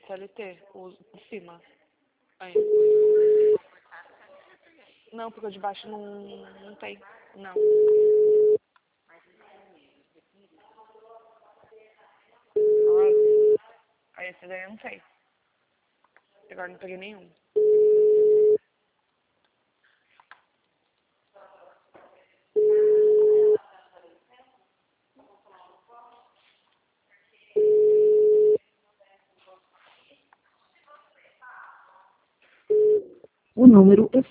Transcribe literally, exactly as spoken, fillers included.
C L T, o de cima. Aí. Não, porque o de baixo não, não tem. Não. Aí esse daí eu não sei. Agora não peguei nenhum. O número